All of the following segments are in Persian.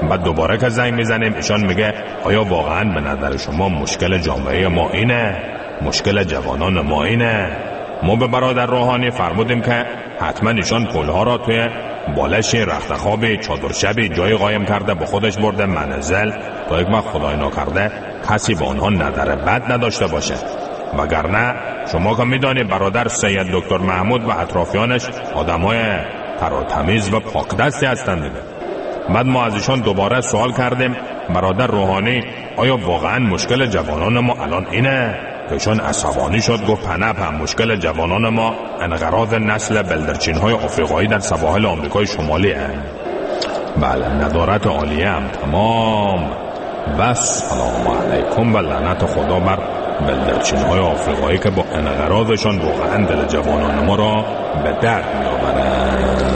بعد دوباره که زنگ میزنیم ایشان میگه آیا واقعا به نظر شما مشکل جامعه ما اینه؟ مشکل جوانان ما اینه؟ ما به برادر روحانی فرمودیم که حتما ایشان پولها را توی بالش رختخواب چادرشبی جای قایم کرده، با خودش برده منزل تا یک وقت خدای نکرده کسی به آنها نظر بد نداشته باشه. وگرنه شما که میدانی برادر سید دکتر محمود و اطرافیانش آدمای تراتمیز و پاکدستی هستند دیگه. بعد ما از ایشان دوباره سوال کردیم برادر روحانی آیا واقعا مشکل جوانان ما الان اینه؟ که ایشان عصبانی شد، گفت پنپ مشکل جوانان ما انقراض نسل بلدرچین های آفریقایی در سواحل آمریکای شمالی هست. بله، ندارت عالیه هم تمام. بس سلام علیکم و لعنت خدا بر بلدرچین های آفریقایی که با انقراضشان واقعا دل جوانان ما را به درد می آورند.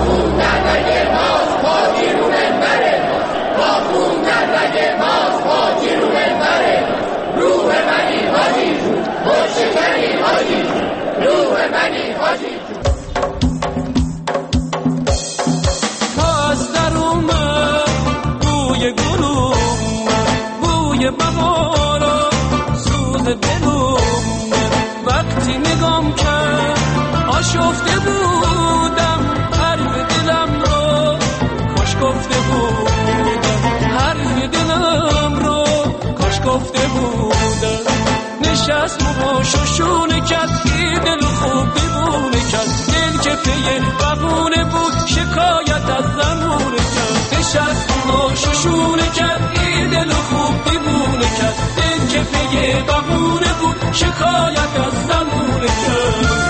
وقتی نگام کرد آشفته بودم، حرف دلم رو کاش گفته بودم، حرف دلم رو کاش گفته بودم. نشست رو ششونه کرد دل خوب بمونه کرد، دل که پیه بغونه بود شکایت از زمونه کرد. نشست رو ششونه کرد دل خوب بمونه کرد، دل که پیه بغونه بود شکایت از زمونه کرد.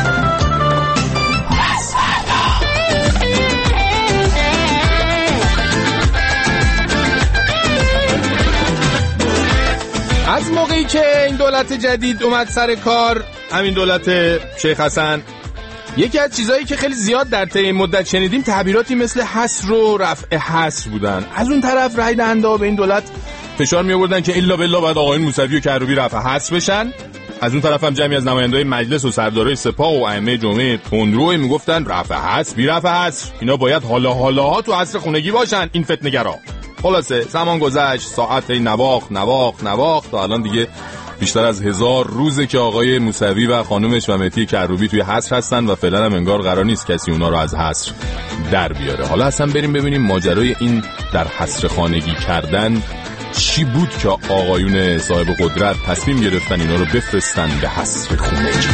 از موقعی که این دولت جدید اومد سر کار، همین دولت شیخ حسن، یکی از چیزایی که خیلی زیاد در طی این مدت شنیدیم تعبیراتی مثل حصر و رفع حصر بودن. از اون طرف رای دهنده به این دولت فشار می آوردن که الا بالله باید آقایون موسوی و کروبی رفع حصر بشن. از اون طرف هم جمعی از نمایندگان مجلس و سردارای سپاه و ائمه جمعه تندرو میگفتن رفع حصر بی رفع حصر، اینا باید حالا تو حصر خونگی باشن این فتنه‌گرا. خلاصه زمان گذشت، ساعت نواخت تا الان دیگه بیشتر از 1000 روزه که آقای موسوی و خانومش و مهدی کروبی توی حصر هستن و فعلا هم انگار قرار نیست کسی اونا رو از حصر در بیاره. حالا اصلا بریم ببینیم ماجرای این در حصر خانگی کردن چی بود که آقایون صاحب قدرت تصمیم گرفتن اینا رو بفرستن به حصر خانگی.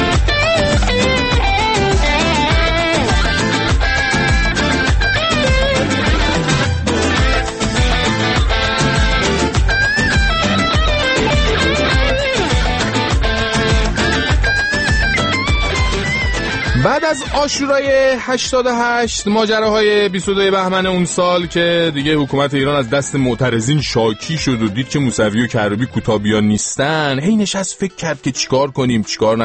بعد از عاشورای 88 ماجراهای 22 بهمن اون سال که دیگه حکومت ایران از دست معترضین شاکی شد و دید که موسوی و کروبی کوتابیان نیستن، هی نشست فکر کرد که چیکار کنیم.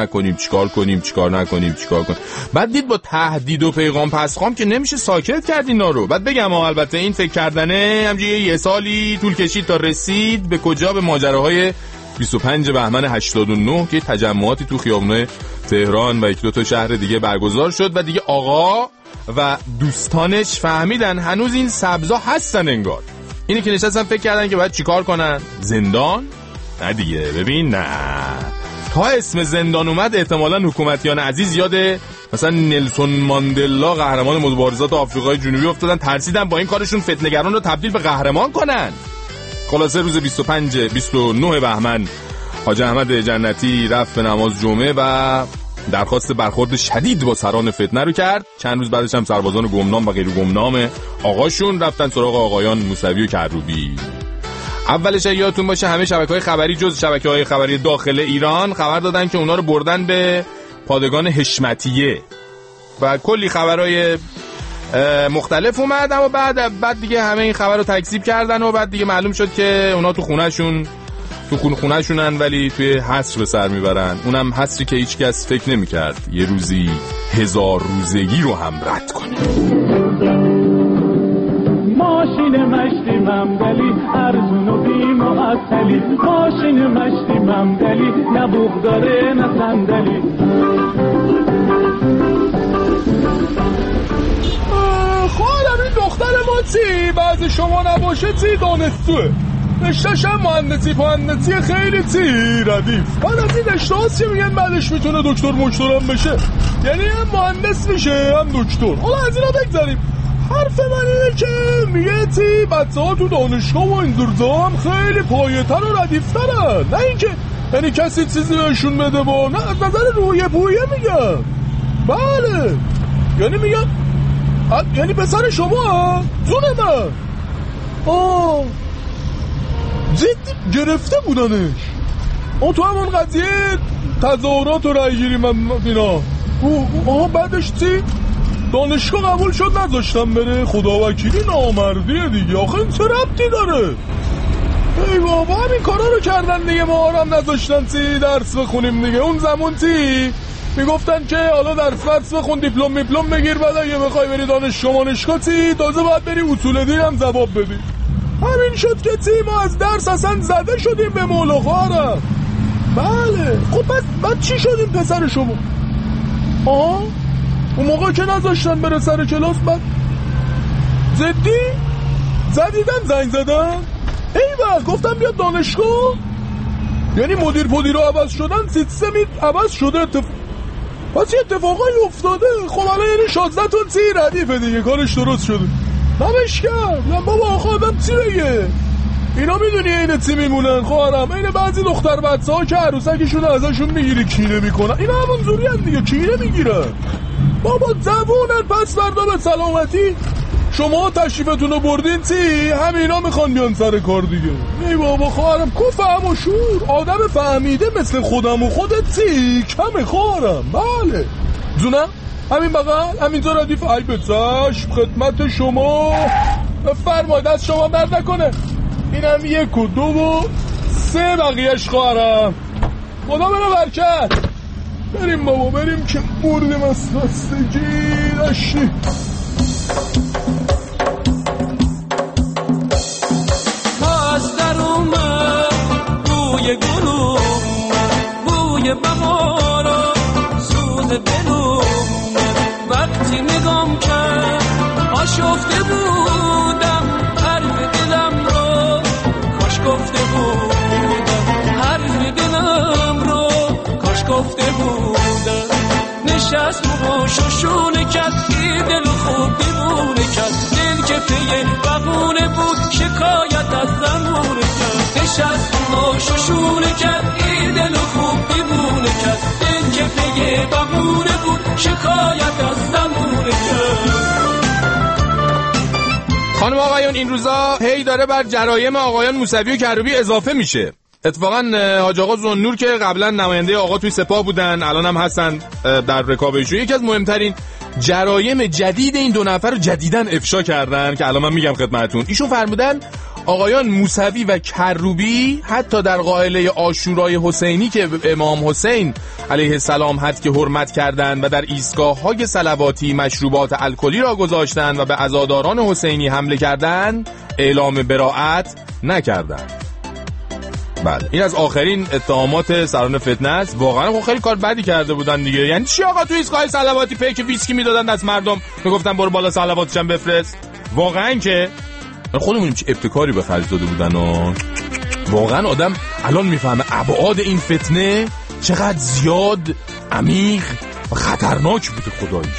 بعد دید با تهدید و پیغام پسخام که نمیشه ساکت کرد اینا رو. بعد بگم البته این فکر کردنه همجوری یه سالی طول کشید تا رسید به کجا؟ به ماجراهای 25 بهمن 89 که تجمعاتی تو خیابونای تهران و یک دو تا شهر دیگه برگزار شد و دیگه آقا و دوستانش فهمیدن هنوز این سبزا هستن انگار. اینی که نشستن فکر کردن که باید چیکار کنن؟ زندان؟ نه دیگه، ببین نه، تا اسم زندان اومد احتمالاً حکومتیان عزیز یاد مثلا نلسون ماندلا قهرمان مبارزات آفریقای جنوبی افتادن، ترسیدن با این کارشون فتنه‌گران رو تبدیل به قهرمان کنن. خلاصه روز 29 بهمن حاج احمد جنتی رفت به نماز جمعه و درخواست برخورد شدید با سران فتنه رو کرد. چند روز بعدش هم سربازان گمنام و غیر گمنام آقاشون رفتن سراغ آقایان موسوی و کروبی. اولش یادتون باشه همه شبکه‌های خبری جز شبکه‌های خبری داخل ایران خبر دادن که اونا رو بردن به پادگان حشمتیه و کلی خبرای مختلف اومد، اما بعد دیگه همه این خبر رو تکذیب کردن و بعد دیگه معلوم شد که اونا تو خونه‌شونن ولی توی حصر به سر میبرن. اونم حصری که هیچ کس فکر نمی‌کرد یه روزی 1000 روزگی رو هم رد کنه. ماشین مشتی ممدلی ارزون و بی‌معطلی، ماشین مشتی ممدلی نه بوق داره نه صندلی. دختر ما چی؟ بعضی شما نباشه چی؟ دانشجوه، رشته‌ش هم مهندسی خیلی چی؟ ردیف. بعد از این رشته هاست که میگن بعدش میتونه دکتر مکترم بشه، یعنی هم مهندس میشه هم دکتر. حالا از اینا بگذاریم. حرف من اینه که میگه چی؟ بچه ها تو دانشگاه و این درزا هم خیلی پایه‌تر و ردیفترن، نه اینکه یعنی کسی چیزی بهشون بده با، نه از نظر رویه پویه میگم. بله یعنی میگم یعنی پسر شما زونه من جدی گرفته بودنش. تو همون قضیه تظاهرات و رایگیری من اینا بعدش چی؟ دانشگاه قبول شد نذاشتم بره. خدا وکیلی نامردیه دیگه. آخه این چه ربطی داره؟ ای بابا همین کارا رو کردن دیگه، ما هم نذاشتن چی درس بخونیم دیگه. اون زمان چی میگفتن که حالا درس بخون دیپلم بگیر، بعد اگه بخوای بری دانشگاه چی تازه باید بری اصول دین هم جواب بدی. همین شد که چی ما از درس اصلا زده شدیم به مولا خارم. بله خب پس بعد چی شدیم پسر شما؟ اون موقع که نذاشتن بره سر کلاس، بعد جدی زدیدن زنگ زدن ایول گفتم بیاد دانشگاه، یعنی مدیر رو عوض شدن، سیستمی عوض شده، پس یه اتفاقایی افتاده. خب الان یعنی 16 تون چی ردیفه دیگه، کارش درست شده. نمش کرد بابا آخه آدم چی بگه؟ اینا میدونی اینه چی میمونن خواهرم، اینه بعضی دختر بچه ها که عروسکشون ازشون میگیری کینه میکنن، اینا همون زوری هم دیگه کینه میگیرن. بابا جوونن پس فردا به سلامتی. شما تشریفتون رو بردین چی؟ همینا میخوان بیان سر کار دیگه. ای بابا خواهرم کو فهم و شور، آدم فهمیده مثل خودم و خودت چی؟ کم خواهرم. بله جونم همین بغل همینجا ردیف. ای به چشم خدمت شما، بفرمایید دست شما درد نکنه. اینم 1 و 2 و 3 بقیهش خواهرم. خدا بره برکت. بریم بابا بریم که بردیم از خستگی داشتی. از در اومد بوی گلو، بوی بهارا، سوز دلو. وقتی نگام کرد آشفته بودم حرف دلم رو، کاش گفته بودم حرف دلم رو، کاش گفته بودم. نشست رو شوشونه کرد، ای دل خوب دیوونه کرد، دل که پیه بغونه بود شکایت از زمونه کرد. نشست رو شوشونه کرد، ای دل خوب دیوونه کرد، دل که پیه بغونه بود شکایت از زمونه کرد. خانم آقایون این روزا هی داره بر جرایم آقایان موسوی و کروبی اضافه میشه. اتفاقا حاج آقا زننور که قبلا نماینده آقا توی سپاه بودن الان هم هستن در رکابشون، یکی از مهمترین جرایم جدید این 2 نفر رو جدیداً افشا کردن که الان من میگم خدمتتون. ایشون فرمودن آقایان موسوی و کروبی حتی در قائله عاشورای حسینی که امام حسین علیه السلام حد که حرمت کردند و در ایستگاه‌های صلواتی مشروبات الکلی را گذاشتند و به عزاداران حسینی حمله کردند، اعلام براءت نکردند. بله این از آخرین اتهامات سران فتنه است. واقعا خیلی کار بدی کرده بودن دیگه. یعنی چی آقا تو ایستگاه صلواتی پیک ویسکی میدادن از مردم، میگفتن برو بالا صلواتش هم بفرست. واقعا که خودمونیم چه ابتکاری به خرج داده بودن و واقعا آدم الان میفهمه ابعاد این فتنه چقدر زیاد عمیق و خطرناک بوده. خداییش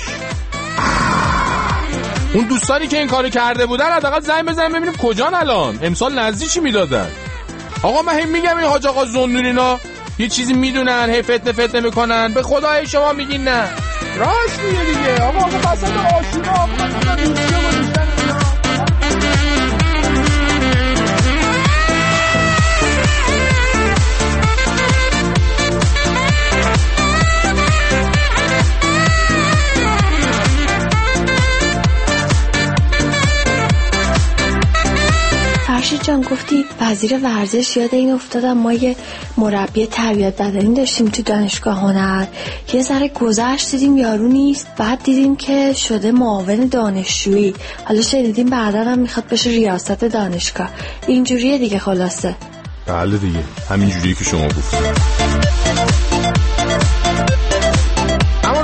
اون دوستانی که این کارو کرده بودن حداقل زنگ بزنیم ببینیم کجان الان، امسال نزدیکی میدادن. آقا من هم میگم این حاج آقا زننور اینا یه چیزی میدونن هی فتنه میکنن، به خدای شما میگین نه راست میگه دیگه. آقا بساط عاشورا آقا دوستی گذاشتن. فرشید جان گفتی وزیر ورزش، یاد این افتادم ما یه مربی تربیت بدنی داشتیم تو دانشگاه هنر، یه ذره گذشت دیدیم یارو نیست، بعد دیدیم که شده معاون دانشجویی، حالا شنیدیم بعدا هم میخواد بشه ریاست دانشگاه. اینجوریه دیگه خلاصه. بله دیگه همین جوریه که شما گفتید. اما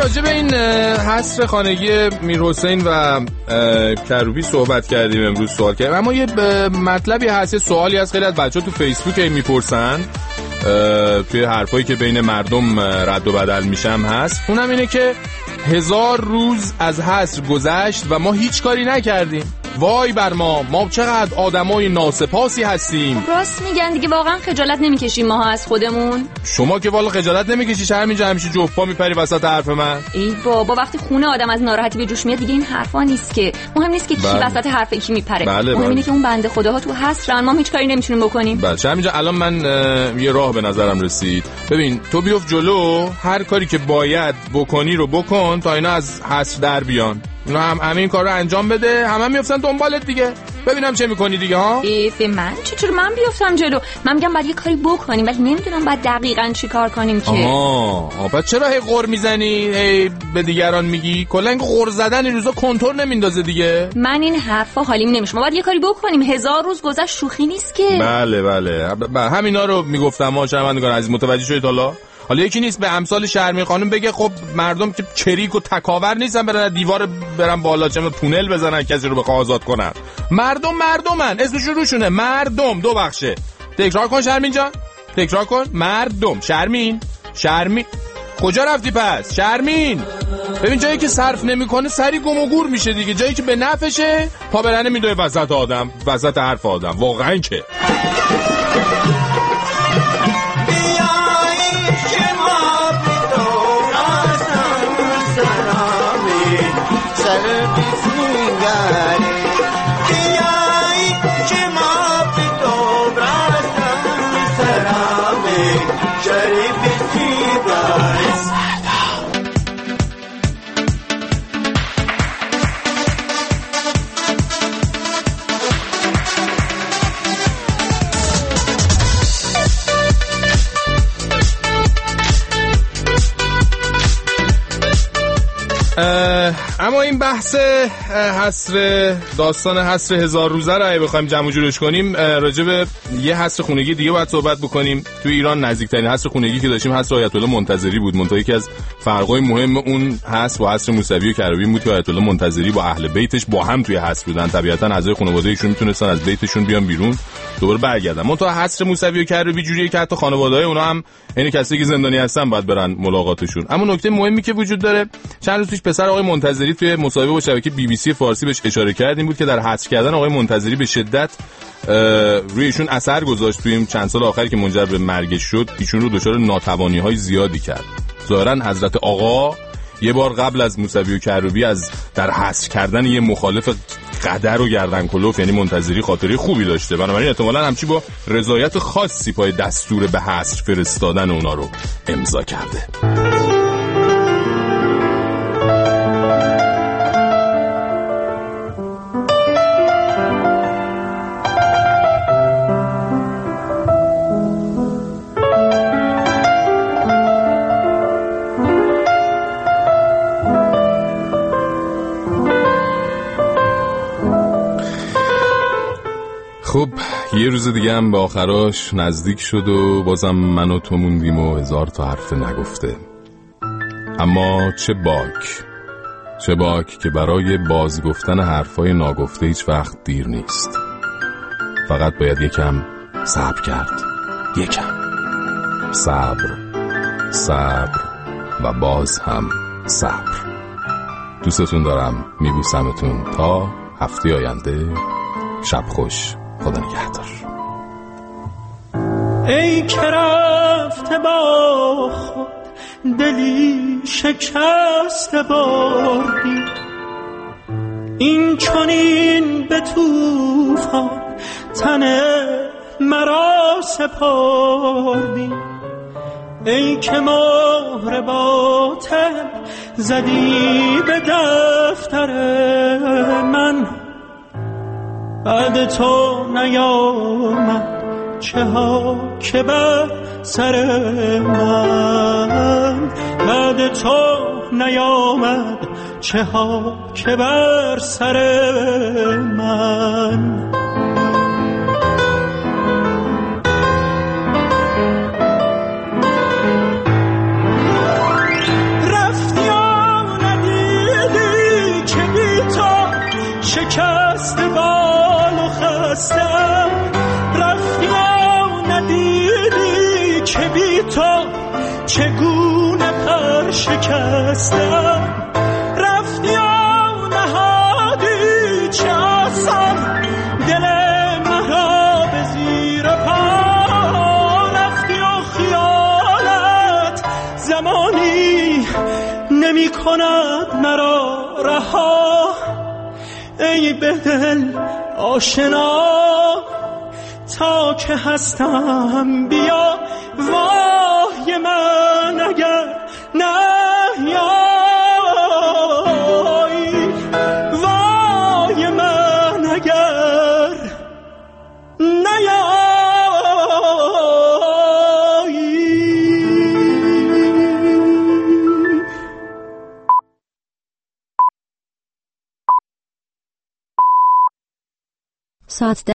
راجع به این حصر خانگی میرحسین و کروبی صحبت کردیم امروز، سوال کردیم، اما یه مطلبی هست، یه سوالی هست خیلی از بچه‌ها تو فیسبوک میپرسن توی حرفایی که بین مردم رد و بدل میشم هست، اونم اینه که 1000 روز از حصر گذشت و ما هیچ کاری نکردیم. وای بر ما چقدر آدمای ناسپاسی هستیم. راست میگن دیگه، واقعا خجالت نمیکشیم ماها از خودمون؟ شما که والا خجالت نمیکشی؟ همینجا همیشه جفا میپری وسط حرف من. ای بابا، وقتی خونه آدم از ناراحتی به جوش میاد دیگه این حرفا نیست که، مهم نیست که کی وسط حرف کی میپره. مهم اینه که اون بنده خداها تو حصرن، ما هیچ کاری نمیتونیم بکنیم. بله همینجا الان من یه راه به نظرم رسید. ببین تو بیفت جلو، هر کاری که باید بکنی رو بکن تا اینا از حصر در بیان. اونا هم همین کار رو انجام بده، همه میافتن دنبالت دیگه. ببینم چه میکنی دیگه ها. من چطور من بیافتم جلو؟ من میگم باید یه کاری بکنیم ولی نمیدونم باید دقیقاً چی کار کنیم که. پس چرا هی غر میزنی؟ هی به دیگران میگی؟ کلا این غر زدن این روزا کنتور نمیندازه دیگه. من این حرفا حالیم نمیشه، ما باید یه کاری بکنیم. 1000 روز گذشت، شوخی نیست که. بله همینا رو میگفتم. ما شرمندگان عزیز متوجه شدید حالا یکی نیست به امثال شرمی خانم بگه خب مردم که چریک و تکاور نیستن برن دیوار برن بالا چه تونل بزنن کسی رو بخواه آزاد کنن. مردمن اسمشون روشونه. مردم دو بخشه. تکرار کن شرمین جان، تکرار کن. مردم. شرمین کجا رفتی پس؟ شرمین ببین جایی که صرف نمیکنه سری گم و گور میشه دیگه، جایی که به نفعشه پا برنه میدوه وسط حرف آدم. واقعا که اما این بحث داستان حصر 1000 روزه رو اگه بخوایم جمع جورش کنیم، راجع به یه حصر خونگی دیگه باید صحبت بکنیم. تو ایران نزدیکترین حصر خونگی که داشتیم حصر آیت الله منتظری بود. منتها یکی از فرقای مهم اون حصر با حصر موسوی و کروبی بود که آیت الله منتظری با اهل بیتش با هم توی حصر بودن. طبیعتا اعضای خانواده ایشون میتونستن از بیتشون بیان بیرون دوباره برگردن. منتها حصر موسوی و کروبی جوریه که حتی خانواده‌های اونها هم یعنی کسی که زندانی هستن باید برن ملاقاتشون. اما نکته مهمی که وجود داره، چند روز پیش پسر آقای منتظری توی مصاحبه با شبکه BBC فارسی بهش اشاره کرد، این بود که در حذف کردن آقای منتظری به شدت روی ایشون اثر گذاشت. توی این چند سال آخری که منجر به مرگش شد ایشون رو دچار ناتوانی‌های زیادی کرد. ظاهراً حضرت آقا یه بار قبل از موسوی و کروبی از در حذف کردن یه مخالف قدر و گردن کلوف یعنی منتظری خاطره خوبی داشته، بنابراین احتمالاً همچی با رضایت خاصی پای دستور به حذف فرستادن اونا رو امضا کرده. خب یه روز دیگه هم به آخراش نزدیک شد و بازم من و تو موندیم و 1000 تا حرف نگفته. اما چه باک که برای بازگفتن حرفای ناگفته هیچ وقت دیر نیست. فقط باید یکم صبر کرد. یکم صبر و باز هم صبر. دوستتون دارم، میبوسمتون تا هفته آینده. شب خوش، خدا نگهدار. ای که رفته با خود دلی شکسته بردی، این چنین به طوفان تن مرا سپردی. ای که مهر باطل زدی به دفتر من، بعد تو نیامد چه ها که بر سر من، بعد تو نیامد چه ها که بر سر من. رفتی شکستم رفتی و نهادی چاسم دل مرا به زیر پا رفتی و خیالت زمانی نمی کند مرا رها ای به دل آشنا تا که هستم بیا وای من اگر نیایی وای من اگر نیایی. ساعت